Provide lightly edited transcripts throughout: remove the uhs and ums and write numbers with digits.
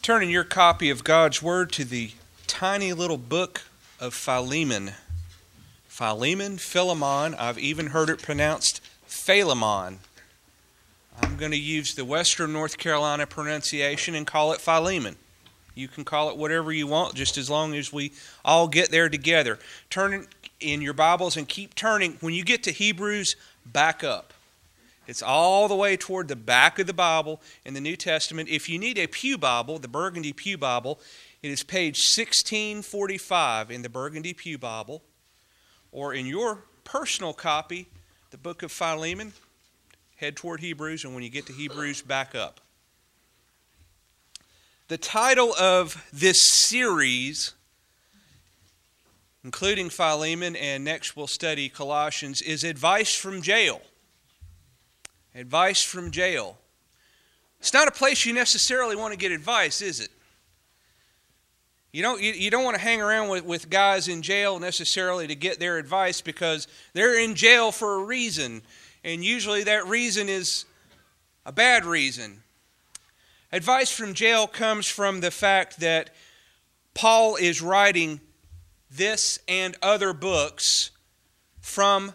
Turn in your copy of God's Word to the tiny little book of Philemon. Philemon, I've even heard it pronounced Philemon. I'm going to use the Western North Carolina pronunciation and call it Philemon. You can call it whatever you want, just as long as we all get there together. Turn in your Bibles and keep turning. When you get to Hebrews, back up. It's all the way toward the back of the Bible in the New Testament. If you need a Pew Bible, the Burgundy Pew Bible, it is page 1645 in the Burgundy Pew Bible. Or in your personal copy, the book of Philemon, head toward Hebrews, and when you get to Hebrews, back up. The title of this series, including Philemon, and next we'll study Colossians, is Advice from Jail. Advice from jail. It's not a place you necessarily want to get advice, is it? You don't want to hang around with guys in jail necessarily to get their advice, because they're in jail for a reason, and usually that reason is a bad reason. Advice from jail comes from the fact that Paul is writing this and other books from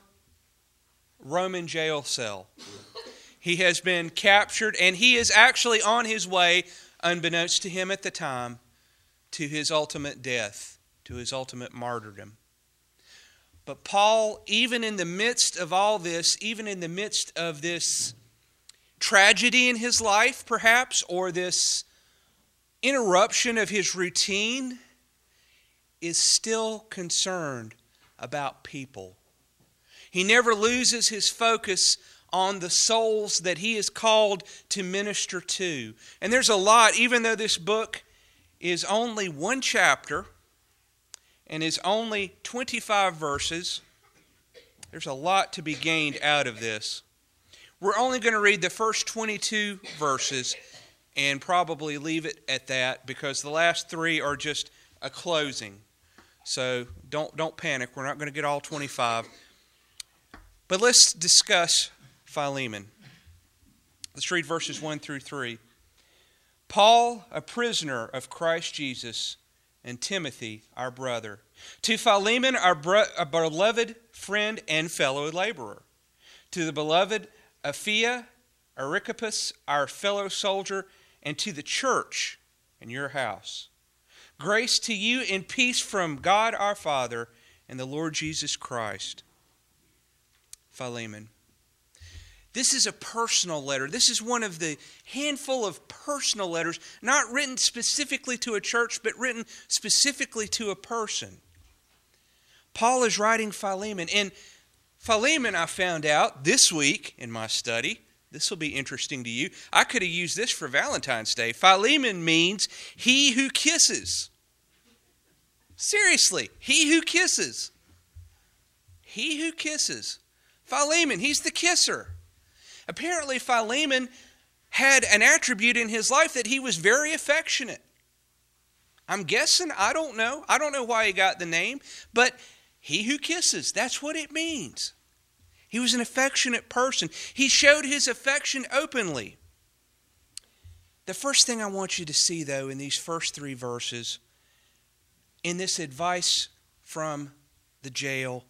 Roman jail cell. He has been captured, and he is actually on his way, unbeknownst to him at the time, to his ultimate death, to his ultimate martyrdom. But Paul, even in the midst of all this, even in the midst of this tragedy in his life, perhaps, or this interruption of his routine, is still concerned about people. He never loses his focus on the souls that he is called to minister to. And there's a lot, even though this book is only one chapter and is only 25 verses, there's a lot to be gained out of this. We're only going to read the first 22 verses and probably leave it at that, because the last three are just a closing. So don't panic. We're not going to get all 25. But let's discuss Philemon. Let's read verses 1 through 3. Paul, a prisoner of Christ Jesus, and Timothy, our brother. To Philemon, our beloved friend and fellow laborer. To the beloved Apphia, Archippus, our fellow soldier, and to the church in your house. Grace to you and peace from God our Father and the Lord Jesus Christ. Philemon. This is a personal letter. This is one of the handful of personal letters, not written specifically to a church, but written specifically to a person. Paul is writing Philemon. And Philemon, I found out this week in my study, this will be interesting to you. I could have used this for Valentine's Day. Philemon means he who kisses. Seriously, he who kisses. He who kisses. Philemon, he's the kisser. Apparently, Philemon had an attribute in his life that he was very affectionate. I'm guessing, I don't know. I don't know why he got the name, but he who kisses, that's what it means. He was an affectionate person. He showed his affection openly. The first thing I want you to see, though, in these first three verses, in this advice from the jail,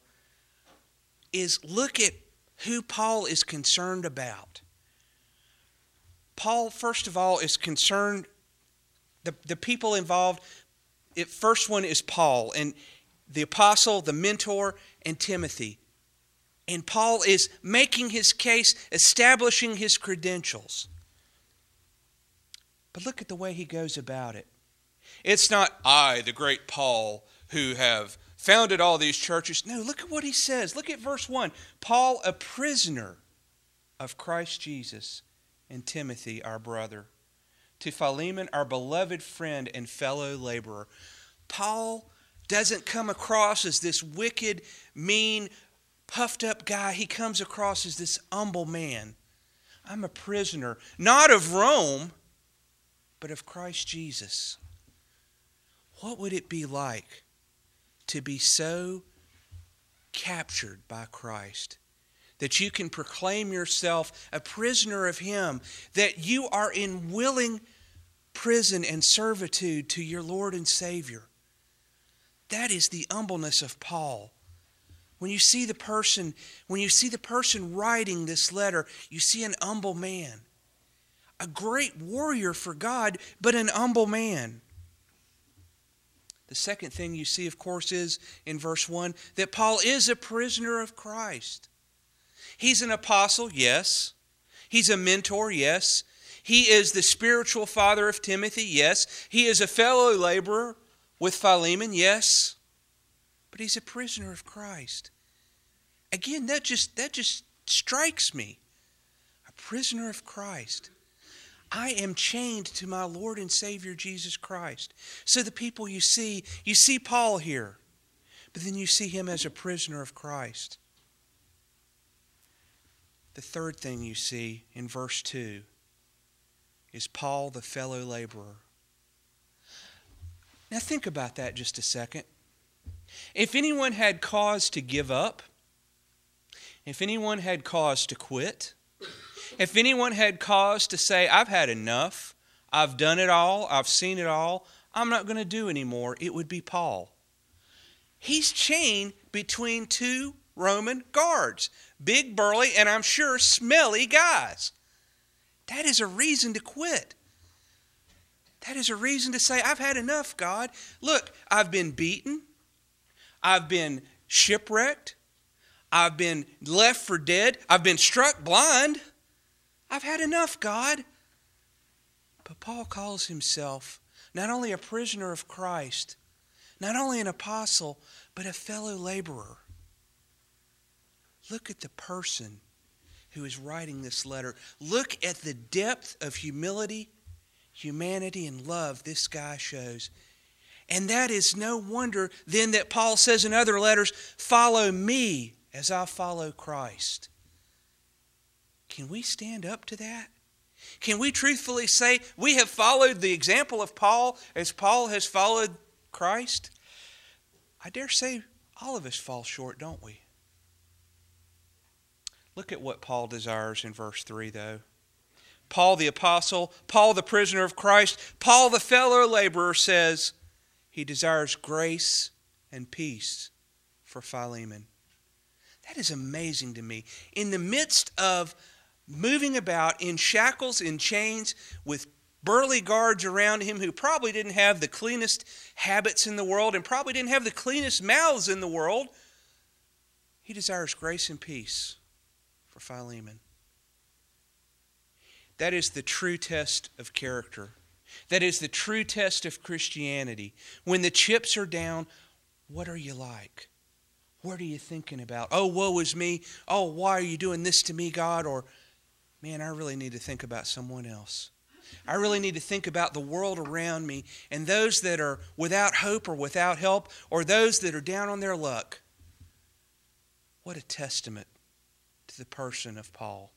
is look at who Paul is concerned about. Paul, first of all, is concerned, the people involved. First one is Paul, and the apostle, the mentor, and Timothy. And Paul is making his case, establishing his credentials. But look at the way he goes about it. It's not, I, the great Paul, who have founded all these churches. No, look at what he says. Look at verse 1. Paul, a prisoner of Christ Jesus, and Timothy, our brother. To Philemon, our beloved friend and fellow laborer. Paul doesn't come across as this wicked, mean, puffed up guy. He comes across as this humble man. I'm a prisoner, not of Rome, but of Christ Jesus. What would it be like to be so captured by Christ that you can proclaim yourself a prisoner of Him, that you are in willing prison and servitude to your Lord and Savior. That is the humbleness of Paul. When you see the person writing this letter, you see an humble man. A great warrior for God, but an humble man. The second thing you see, of course, is in verse 1 that Paul is a prisoner of Christ. He's an apostle, yes. He's a mentor, yes. He is the spiritual father of Timothy, yes. He is a fellow laborer with Philemon, yes. But he's a prisoner of Christ. Again, that just strikes me. A prisoner of Christ. I am chained to my Lord and Savior Jesus Christ. So the people you see Paul here, but then you see him as a prisoner of Christ. The third thing you see in verse 2 is Paul, the fellow laborer. Now think about that just a second. If anyone had cause to give up, if anyone had cause to quit, if anyone had cause to say, I've had enough, I've done it all, I've seen it all, I'm not going to do anymore, it would be Paul. He's chained between two Roman guards, big, burly, and I'm sure smelly guys. That is a reason to quit. That is a reason to say, I've had enough, God. Look, I've been beaten. I've been shipwrecked. I've been left for dead. I've been struck blind. I've had enough, God. But Paul calls himself not only a prisoner of Christ, not only an apostle, but a fellow laborer. Look at the person who is writing this letter. Look at the depth of humility, humanity, and love this guy shows. And that is no wonder then that Paul says in other letters, follow me as I follow Christ. Can we stand up to that? Can we truthfully say we have followed the example of Paul as Paul has followed Christ? I dare say all of us fall short, don't we? Look at what Paul desires in verse 3, though. Paul the apostle, Paul the prisoner of Christ, Paul the fellow laborer says he desires grace and peace for Philemon. That is amazing to me. In the midst of moving about in shackles, in chains, with burly guards around him who probably didn't have the cleanest habits in the world and probably didn't have the cleanest mouths in the world, he desires grace and peace for Philemon. That is the true test of character. That is the true test of Christianity. When the chips are down, what are you like? What are you thinking about? Oh, woe is me. Oh, why are you doing this to me, God? Or, man, I really need to think about someone else. I really need to think about the world around me and those that are without hope or without help or those that are down on their luck. What a testament to the person of Paul.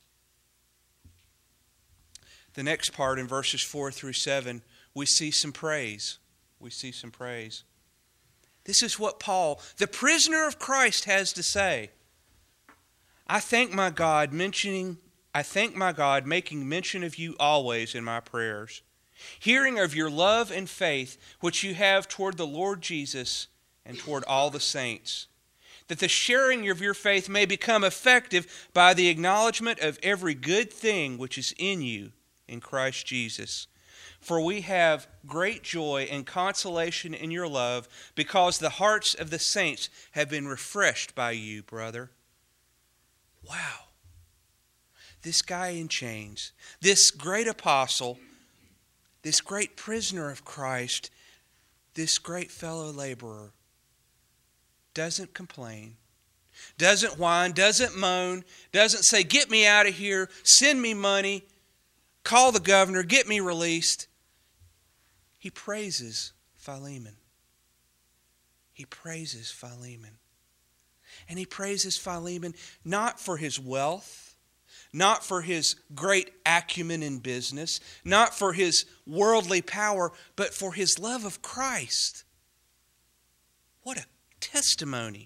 The next part in verses 4 through 7, we see some praise. We see some praise. This is what Paul, the prisoner of Christ, has to say. I thank my God making mention of you always in my prayers, hearing of your love and faith which you have toward the Lord Jesus and toward all the saints, that the sharing of your faith may become effective by the acknowledgement of every good thing which is in you in Christ Jesus. For we have great joy and consolation in your love, because the hearts of the saints have been refreshed by you, brother. Wow. This guy in chains, this great apostle, this great prisoner of Christ, this great fellow laborer, doesn't complain, doesn't whine, doesn't moan, doesn't say, get me out of here, send me money, call the governor, get me released. He praises Philemon. He praises Philemon. And he praises Philemon not for his wealth, not for his great acumen in business, not for his worldly power, but for his love of Christ. What a testimony.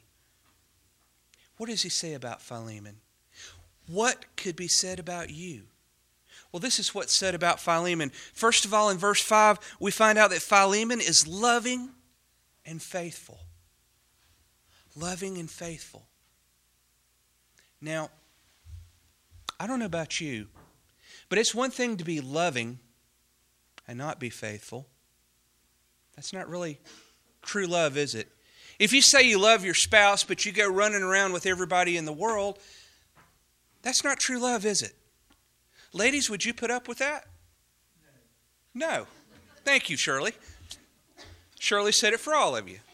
What does he say about Philemon? What could be said about you? Well, this is what's said about Philemon. First of all, in verse 5, we find out that Philemon is loving and faithful. Loving and faithful. Now, I don't know about you, but it's one thing to be loving and not be faithful. That's not really true love, is it? If you say you love your spouse, but you go running around with everybody in the world, that's not true love, is it? Ladies, would you put up with that? No. Thank you, Shirley. Shirley said it for all of you.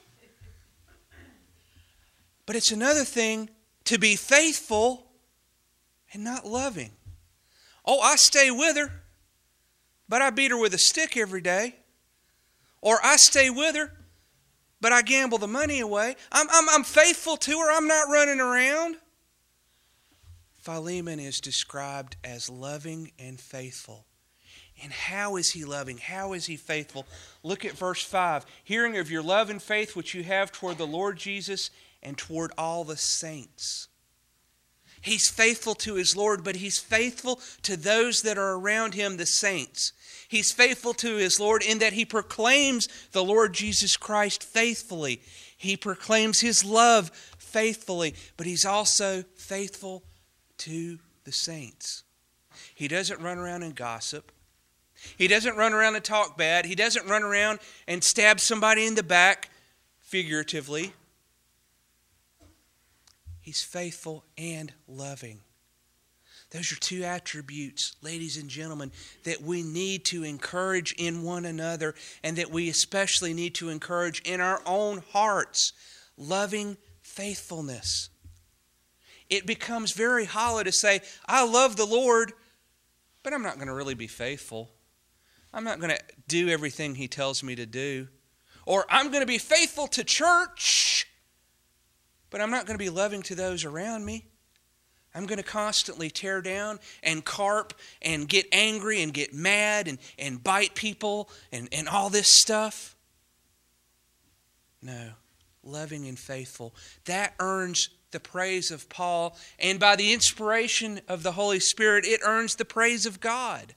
But it's another thing to be faithful and not loving. Oh, I stay with her, but I beat her with a stick every day. Or I stay with her, but I gamble the money away. I'm faithful to her. I'm not running around. Philemon is described as loving and faithful. And how is he loving? How is he faithful? Look at verse 5. Hearing of your love and faith which you have toward the Lord Jesus and toward all the saints. He's faithful to his Lord, but he's faithful to those that are around him, the saints. He's faithful to his Lord in that he proclaims the Lord Jesus Christ faithfully. He proclaims his love faithfully, but he's also faithful to the saints. He doesn't run around and gossip. He doesn't run around and talk bad. He doesn't run around and stab somebody in the back, figuratively. He's faithful and loving. Those are two attributes, ladies and gentlemen, that we need to encourage in one another and that we especially need to encourage in our own hearts. Loving faithfulness. It becomes very hollow to say, I love the Lord, but I'm not going to really be faithful. I'm not going to do everything he tells me to do. Or I'm going to be faithful to church, but I'm not going to be loving to those around me. I'm going to constantly tear down and carp and get angry and get mad and bite people and all this stuff. No, loving and faithful. That earns the praise of Paul, and by the inspiration of the Holy Spirit, it earns the praise of God.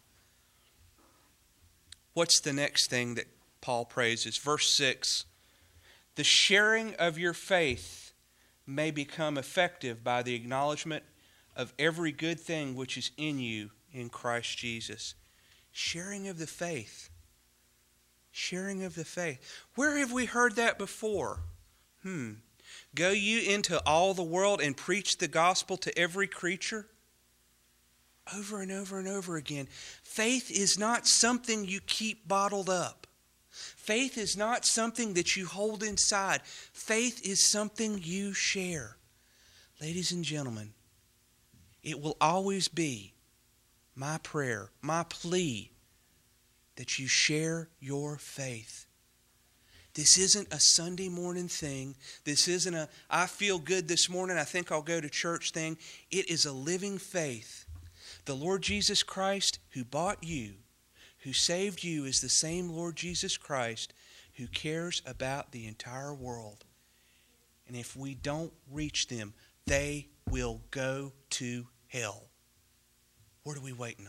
What's the next thing that Paul praises? Verse 6, the sharing of your faith may become effective by the acknowledgement of every good thing which is in you in Christ Jesus. Sharing of the faith. Sharing of the faith. Where have we heard that before? Go you into all the world and preach the gospel to every creature? Over and over and over again. Faith is not something you keep bottled up. Faith is not something that you hold inside. Faith is something you share. Ladies and gentlemen, it will always be my prayer, my plea, that you share your faith. This isn't a Sunday morning thing. This isn't a, I feel good this morning, I think I'll go to church thing. It is a living faith. The Lord Jesus Christ who bought you, who saved you, is the same Lord Jesus Christ who cares about the entire world. And if we don't reach them, they will go to hell. What are we waiting on?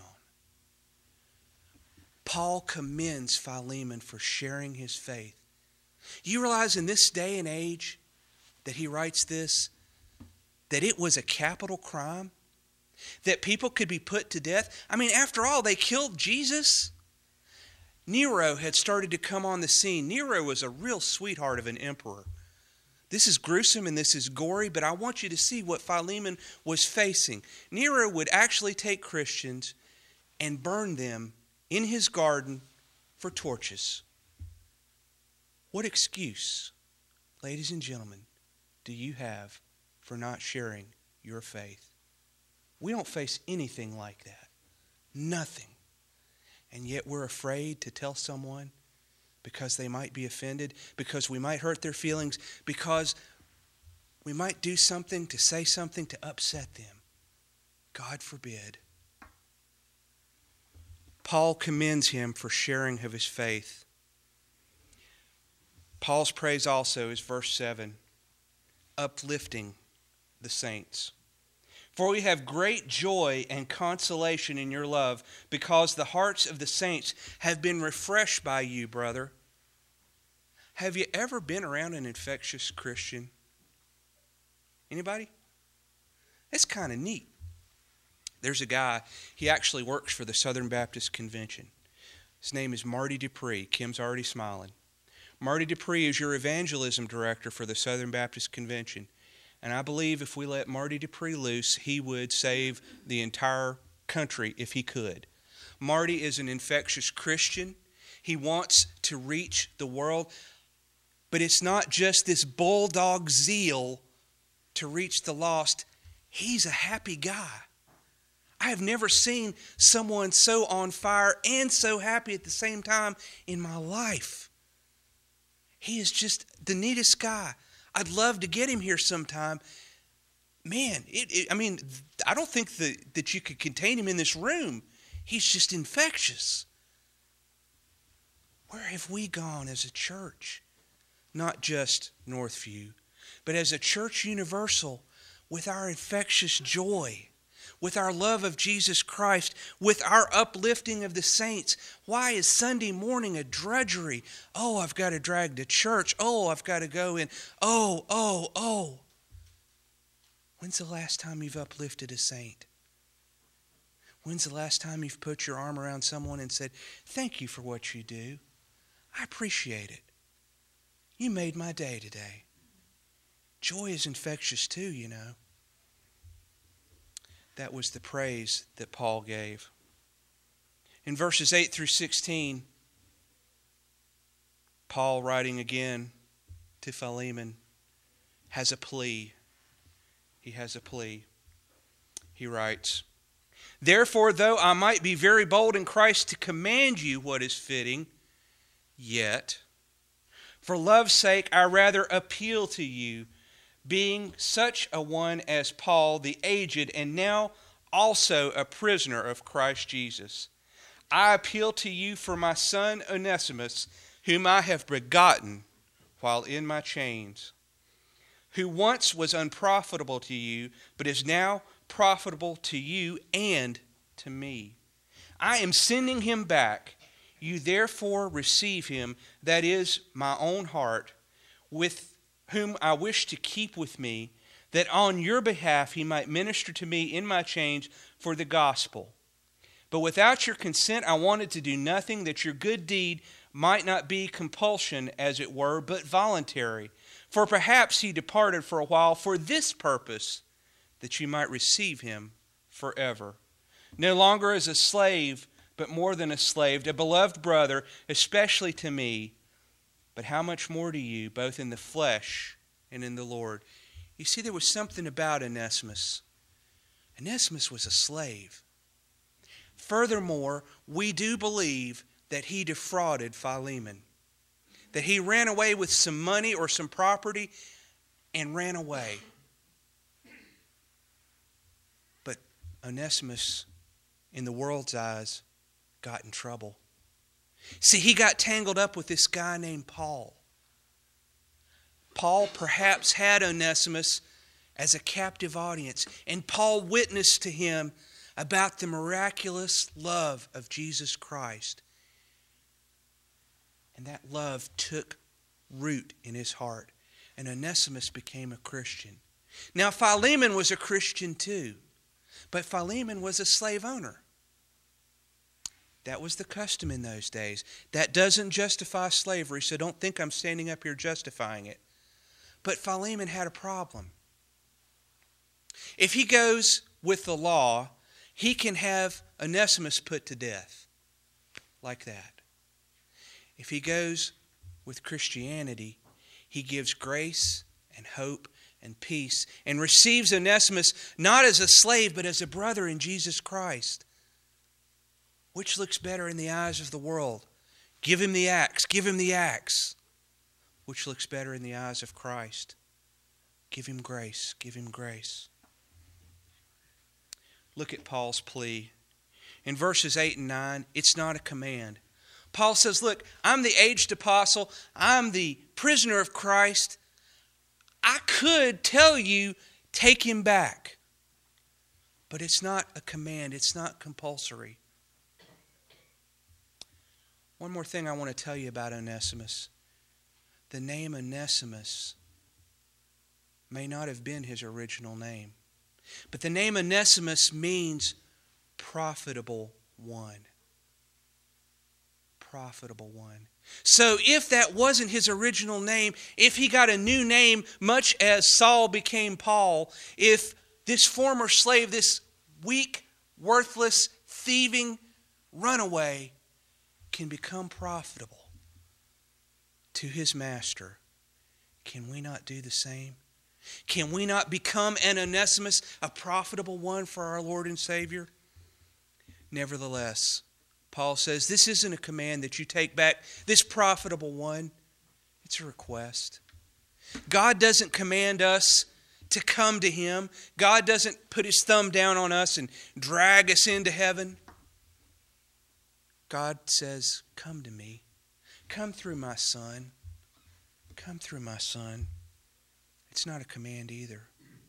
Paul commends Philemon for sharing his faith. You realize in this day and age that he writes this, that it was a capital crime? That people could be put to death? I mean, after all, they killed Jesus. Nero had started to come on the scene. Nero was a real sweetheart of an emperor. This is gruesome and this is gory, but I want you to see what Philemon was facing. Nero would actually take Christians and burn them in his garden for torches. What excuse, ladies and gentlemen, do you have for not sharing your faith? We don't face anything like that. Nothing. And yet we're afraid to tell someone because they might be offended, because we might hurt their feelings, because we might do something to say something to upset them. God forbid. Paul commends him for sharing of his faith. Paul's praise also is verse 7, uplifting the saints. For we have great joy and consolation in your love, because the hearts of the saints have been refreshed by you, brother. Have you ever been around an infectious Christian? Anybody? It's kind of neat. There's a guy, he actually works for the Southern Baptist Convention. His name is Marty Dupree. Kim's already smiling. Marty Dupree is your evangelism director for the Southern Baptist Convention. And I believe if we let Marty Dupree loose, he would save the entire country if he could. Marty is an infectious Christian. He wants to reach the world. But it's not just this bulldog zeal to reach the lost. He's a happy guy. I have never seen someone so on fire and so happy at the same time in my life. He is just the neatest guy. I'd love to get him here sometime. Man, I don't think that you could contain him in this room. He's just infectious. Where have we gone as a church? Not just Northview, but as a church universal, with our infectious joy, with our love of Jesus Christ, with our uplifting of the saints. Why is Sunday morning a drudgery? Oh, I've got to drag to church. Oh, I've got to go in. Oh. When's the last time you've uplifted a saint? When's the last time you've put your arm around someone and said, thank you for what you do. I appreciate it. You made my day today. Joy is infectious too, you know. That was the praise that Paul gave. In verses 8 through 16, Paul, writing again to Philemon, has a plea. He has a plea. He writes, therefore, though I might be very bold in Christ to command you what is fitting, yet, for love's sake, I rather appeal to you, being such a one as Paul, the aged, and now also a prisoner of Christ Jesus. I appeal to you for my son Onesimus, whom I have begotten while in my chains, who once was unprofitable to you, but is now profitable to you and to me. I am sending him back. You therefore receive him, that is my own heart, with whom I wish to keep with me, that on your behalf he might minister to me in my chains for the gospel. But without your consent I wanted to do nothing, that your good deed might not be compulsion, as it were, but voluntary. For perhaps he departed for a while for this purpose, that you might receive him forever. No longer as a slave, but more than a slave, a beloved brother, especially to me, but how much more to you, both in the flesh and in the Lord. You see, there was something about Onesimus. Onesimus was a slave. Furthermore, we do believe that he defrauded Philemon, that he ran away with some money or some property and ran away. But Onesimus, in the world's eyes, got in trouble. See, he got tangled up with this guy named Paul. Paul perhaps had Onesimus as a captive audience, and Paul witnessed to him about the miraculous love of Jesus Christ. And that love took root in his heart, and Onesimus became a Christian. Now, Philemon was a Christian too, but Philemon was a slave owner. That was the custom in those days. That doesn't justify slavery, so don't think I'm standing up here justifying it. But Philemon had a problem. If he goes with the law, he can have Onesimus put to death. Like that. If he goes with Christianity, he gives grace and hope and peace and receives Onesimus not as a slave, but as a brother in Jesus Christ. Which looks better in the eyes of the world? Give him the axe. Give him the axe. Which looks better in the eyes of Christ? Give him grace. Give him grace. Look at Paul's plea. In verses 8 and 9, it's not a command. Paul says, look, I'm the aged apostle. I'm the prisoner of Christ. I could tell you, take him back. But it's not a command. It's not compulsory. One more thing I want to tell you about Onesimus. The name Onesimus may not have been his original name. But the name Onesimus means profitable one. Profitable one. So if that wasn't his original name, if he got a new name, much as Saul became Paul, if this former slave, this weak, worthless, thieving runaway can become profitable to his master, can we not do the same? Can we not become an Onesimus, a profitable one for our Lord and Savior? Nevertheless, Paul says this isn't a command that you take back this profitable one. It's a request. God doesn't command us to come to Him. God doesn't put His thumb down on us and drag us into heaven. God says, come to me. Come through my Son. Come through my Son. It's not a command either.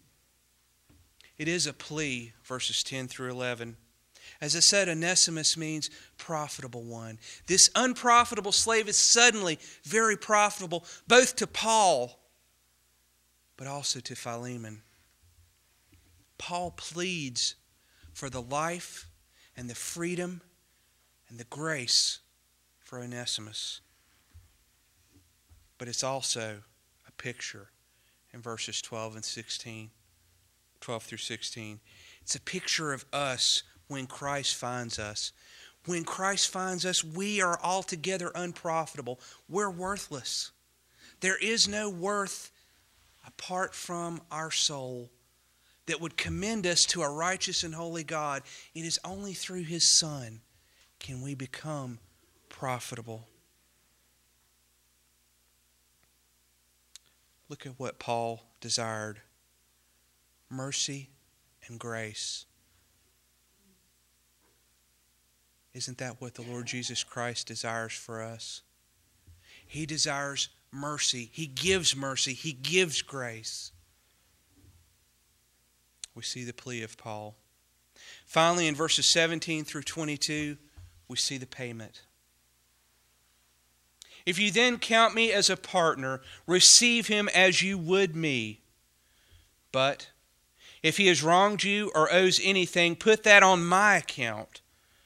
It is a plea, verses 10 through 11. As I said, Onesimus means profitable one. This unprofitable slave is suddenly very profitable, both to Paul, but also to Philemon. Paul pleads for the life and the freedom and the grace for Onesimus. But it's also a picture in verses 12 and 16, 12 through 16. It's a picture of us when Christ finds us. When Christ finds us, we are altogether unprofitable. We're worthless. There is no worth apart from our soul that would commend us to a righteous and holy God. It is only through His Son can we become profitable. Look at what Paul desired. Mercy and grace. Isn't that what the Lord Jesus Christ desires for us? He desires mercy. He gives mercy. He gives grace. We see the plea of Paul. Finally, in verses 17 through 22, we see the payment. If you then count me as a partner, receive him as you would me. But if he has wronged you or owes anything, put that on my account.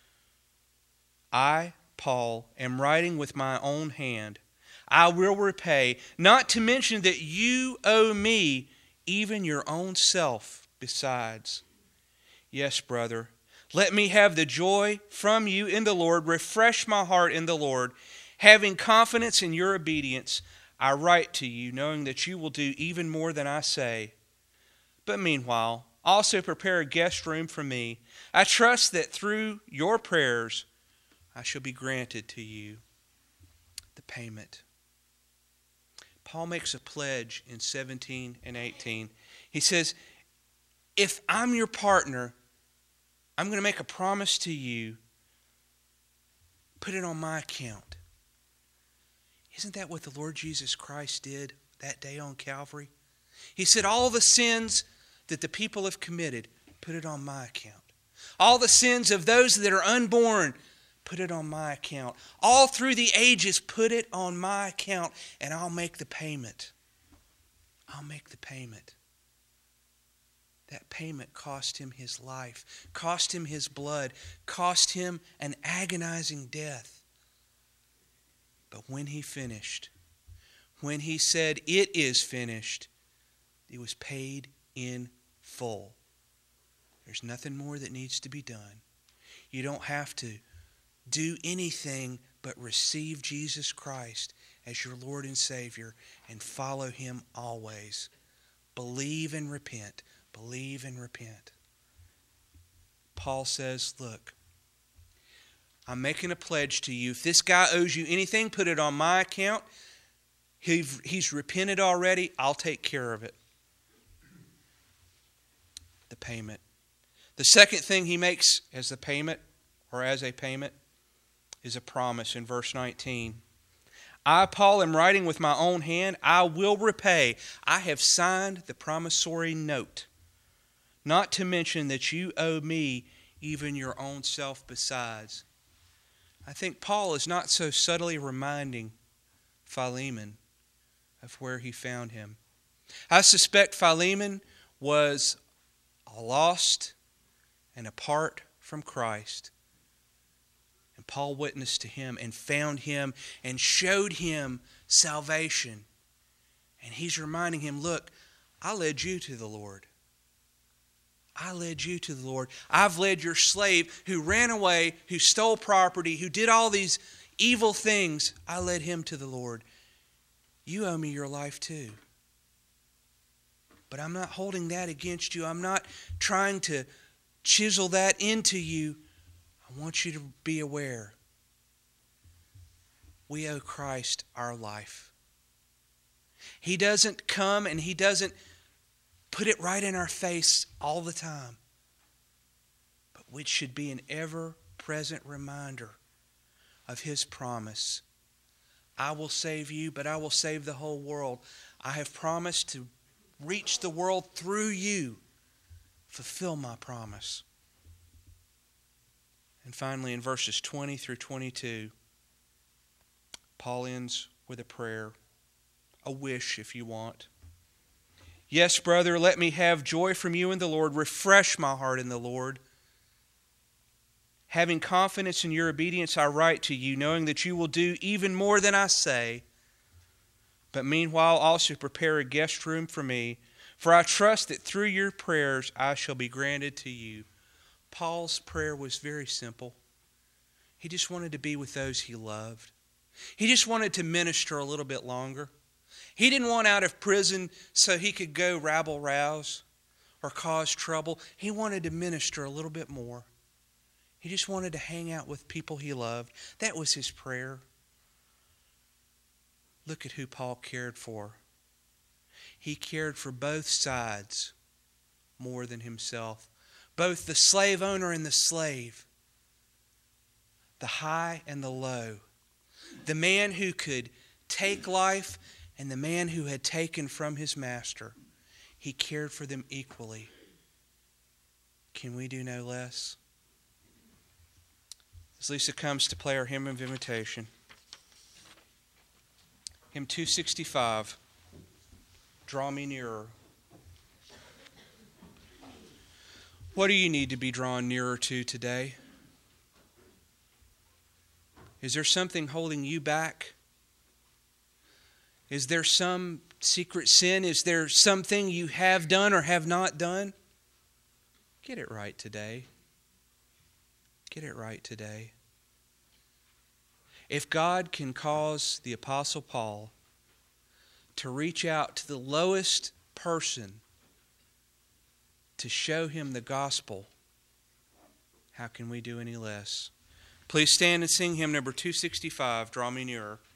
I, Paul, am writing with my own hand. I will repay, not to mention that you owe me even your own self besides. Yes, brother, let me have the joy from you in the Lord. Refresh my heart in the Lord. Having confidence in your obedience, I write to you, knowing that you will do even more than I say. But meanwhile, also prepare a guest room for me. I trust that through your prayers, I shall be granted to you. The payment. Paul makes a pledge in 17 and 18. He says, if I'm your partner, I'm going to make a promise to you. Put it on my account. Isn't that what the Lord Jesus Christ did that day on Calvary? He said, all the sins that the people have committed, put it on my account. All the sins of those that are unborn, put it on my account. All through the ages, put it on my account, and I'll make the payment. I'll make the payment. That payment cost him his life, cost him his blood, cost him an agonizing death. But when he finished, when he said, it is finished, it was paid in full. There's nothing more that needs to be done. You don't have to do anything but receive Jesus Christ as your Lord and Savior and follow Him always. Believe and repent. Believe and repent. Paul says, look, I'm making a pledge to you. If this guy owes you anything, put it on my account. He's repented already. I'll take care of it. The payment. The second thing he makes as a payment is a promise in verse 19. I, Paul, am writing with my own hand. I will repay. I have signed the promissory note. not to mention that you owe me even your own self besides. I think Paul is not so subtly reminding Philemon of where he found him. I suspect Philemon was lost and apart from Christ. And Paul witnessed to him and found him and showed him salvation. And he's reminding him, look, I led you to the Lord. I led you to the Lord. I've led your slave who ran away, who stole property, who did all these evil things. I led him to the Lord. You owe me your life too. But I'm not holding that against you. I'm not trying to chisel that into you. I want you to be aware. We owe Christ our life. He doesn't come and He doesn't put it right in our face all the time. But which should be an ever-present reminder of His promise. I will save you, but I will save the whole world. I have promised to reach the world through you. Fulfill my promise. And finally, in verses 20 through 22, Paul ends with a prayer, a wish if you want. Yes, brother, let me have joy from you in the Lord. Refresh my heart in the Lord. Having confidence in your obedience, I write to you, knowing that you will do even more than I say. But meanwhile, also prepare a guest room for me, for I trust that through your prayers I shall be granted to you. Paul's prayer was very simple. He just wanted to be with those he loved. He just wanted to minister a little bit longer. He didn't want out of prison so he could go rabble-rouse or cause trouble. He wanted to minister a little bit more. He just wanted to hang out with people he loved. That was his prayer. Look at who Paul cared for. He cared for both sides more than himself. Both the slave owner and the slave. The high and the low. The man who could take life and the man who had taken from his master. He cared for them equally. Can we do no less? As Lisa comes to play our hymn of invitation. Hymn 265, Draw Me Nearer. What do you need to be drawn nearer to today? Is there something holding you back? Is there some secret sin? Is there something you have done or have not done? Get it right today. Get it right today. If God can cause the Apostle Paul to reach out to the lowest person to show him the gospel, how can we do any less? Please stand and sing hymn number 265, Draw Me Nearer.